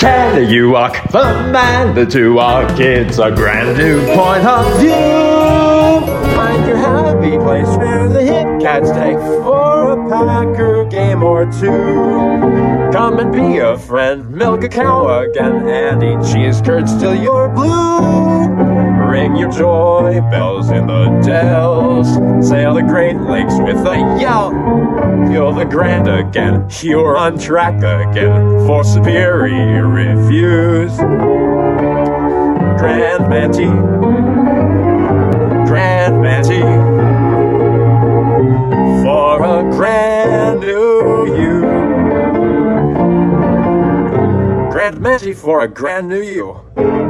Can you walk from man to walk? It's a grand new point of view. Find your happy place where the hit cats take for a Packer game or two. Come and be a friend, milk a cow again, and eat cheese curds till you're blue. Ring your joy bells in the dells, sail the Great Lakes with a yell. Feel the grand again, you're on track again for superior reviews. Grand Manti, for a grand new you. Grand Manti for a grand new you.